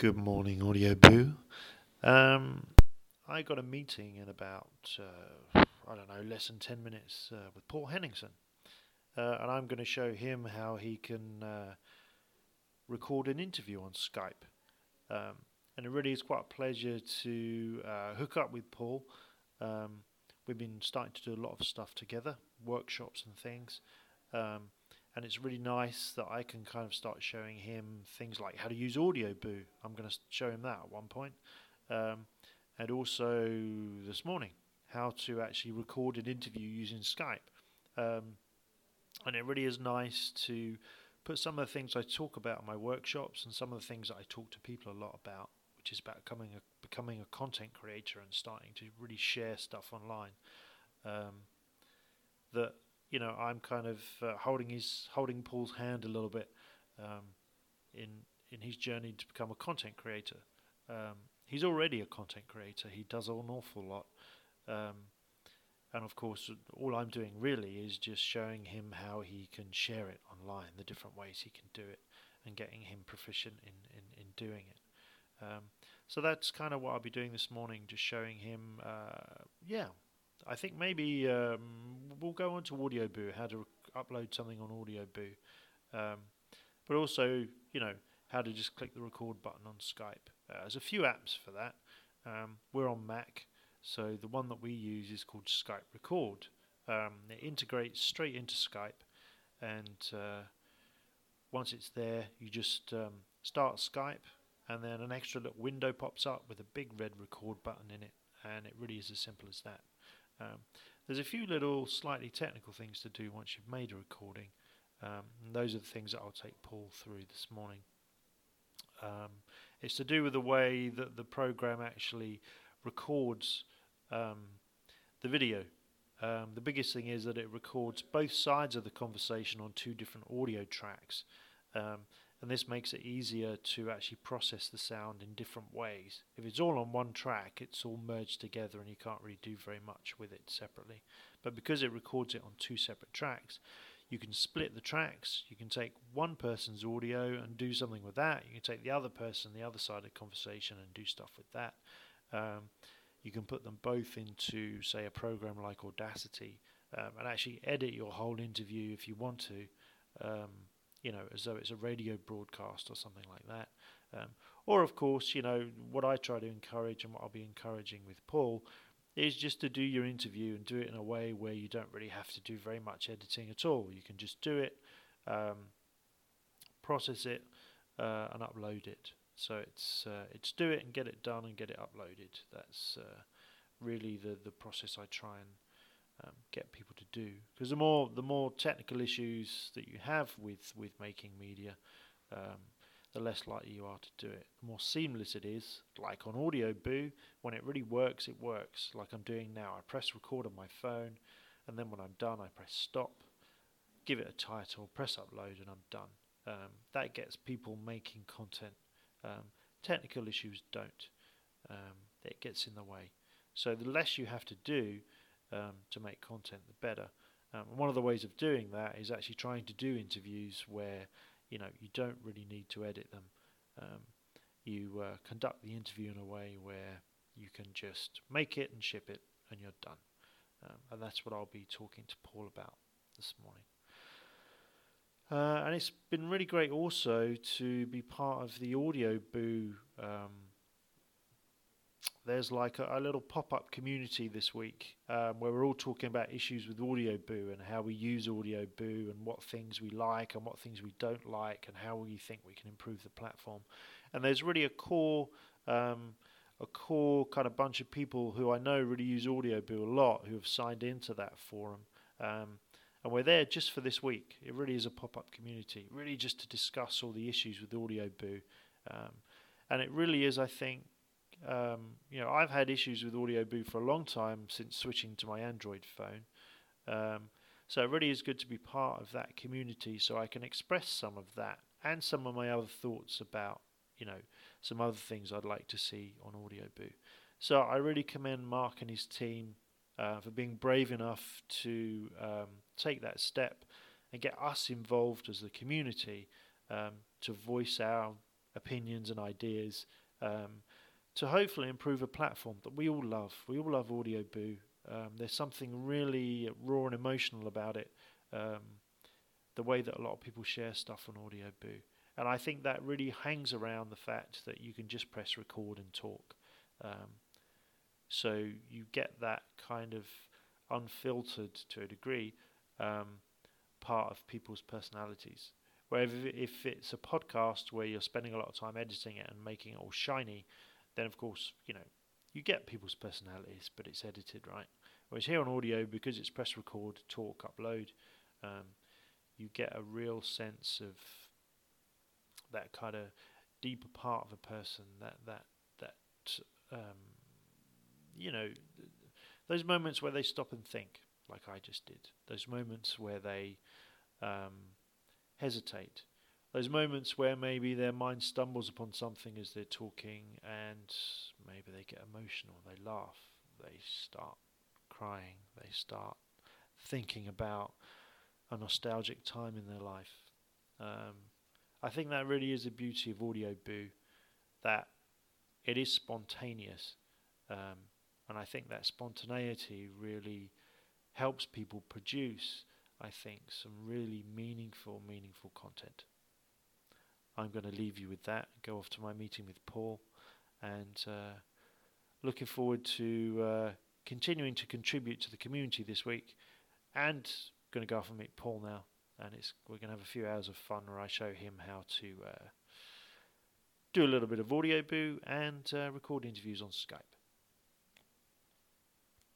Good morning, Audio Boo. Um, I got a meeting in about, I don't know, less than 10 minutes with Paul Henningsen. And I'm going to show him how he can record an interview on Skype. Um, and it really is quite a pleasure to hook up with Paul. We've been starting to do a lot of stuff together, workshops and things. Um, and it's really nice that I can kind of start showing him things like how to use Audio Boo. I'm going to show him that at one point. And also this morning, how to actually record an interview using Skype. And it really is nice to put some of the things I talk about in my workshops and some of the things that I talk to people a lot about, which is about becoming a content creator and starting to really share stuff online. That I'm kind of holding Paul's hand a little bit in his journey to become a content creator. He's already a content creator. He does an awful lot. And of course, all I'm doing really is just showing him how he can share it online, the different ways he can do it, and getting him proficient in doing it. So that's kind of what I'll be doing this morning, just showing him, I think maybe we'll go on to Audio Boo, how to upload something on Audio Boo. But also, how to just click the record button on Skype. There's a few apps for that. We're on Mac. So the one that we use is called Skype Record. It integrates straight into Skype, and once it's there, you just start Skype, and then an extra little window pops up with a big red record button in it, and it really is as simple as that. There's a few little slightly technical things to do once you've made a recording, and those are the things that I'll take Paul through this morning. It's to do with the way that the program actually records the video. The biggest thing is that it records both sides of the conversation on two different audio tracks, and this makes it easier to actually process the sound in different ways. If it's all on one track, it's all merged together and you can't really do very much with it separately. But because it records it on two separate tracks, you can split the tracks. You can take one person's audio and do something with that. You can take the other person, the other side of the conversation, and do stuff with that. You can put them both into, say, a program like Audacity, and actually edit your whole interview if you want to, as though it's a radio broadcast or something like that. Or, of course, what I try to encourage and what I'll be encouraging with Paul is just to do your interview and do it in a way where you don't really have to do very much editing at all. You can just do it, process it, and upload it. So it's do it and get it done and get it uploaded. That's really the process I try and get people to do. Because the more technical issues that you have with making media, the less likely you are to do it. The more seamless it is, like on Audio Boo, when it really works, it works. Like I'm doing now, I press record on my phone, and then when I'm done, I press stop, give it a title, press upload, and I'm done. That gets people making content. Technical issues don't. It gets in the way. So the less you have to do to make content, the better. One of the ways of doing that is actually trying to do interviews where you don't really need to edit them. You conduct the interview in a way where you can just make it and ship it, and you're done. And that's what I'll be talking to Paul about this morning. And it's been really great also to be part of the Audio Boo. There's like a little pop-up community this week where we're all talking about issues with Audio Boo and how we use Audio Boo and what things we like and what things we don't like and how we think we can improve the platform. And there's really a core kind of bunch of people who I know really use Audio Boo a lot who have signed into that forum. And we're there just for this week. It really is a pop-up community, really just to discuss all the issues with Audio Boo. And it really is, I think, I've had issues with Audio Boo for a long time since switching to my Android phone. So it really is good to be part of that community so I can express some of that and some of my other thoughts about, some other things I'd like to see on Audio Boo. So I really commend Mark and his team for being brave enough to take that step and get us involved as the community to voice our opinions and ideas, to hopefully improve a platform that we all love. We all love Audio Boo. There's something really raw and emotional about it, the way that a lot of people share stuff on Audio Boo. And I think that really hangs around the fact that you can just press record and talk. So you get that kind of unfiltered, to a degree, part of people's personalities. Where if it's a podcast where you're spending a lot of time editing it and making it all shiny, then of course, you get people's personalities, but it's edited, right? Whereas here on audio, because it's press record, talk, upload, you get a real sense of that kind of deeper part of a person, those moments where they stop and think, like I just did. Those moments where they hesitate. Those moments where maybe their mind stumbles upon something as they're talking, and maybe they get emotional, they laugh, they start crying, they start thinking about a nostalgic time in their life. I think that really is the beauty of Audio Boo, that it is spontaneous, and I think that spontaneity really helps people produce, I think, some really meaningful content. I'm going to leave you with that, go off to my meeting with Paul, and looking forward to continuing to contribute to the community this week, and going to go off and meet Paul now, and we're going to have a few hours of fun where I show him how to do a little bit of Audio Boo and record interviews on Skype.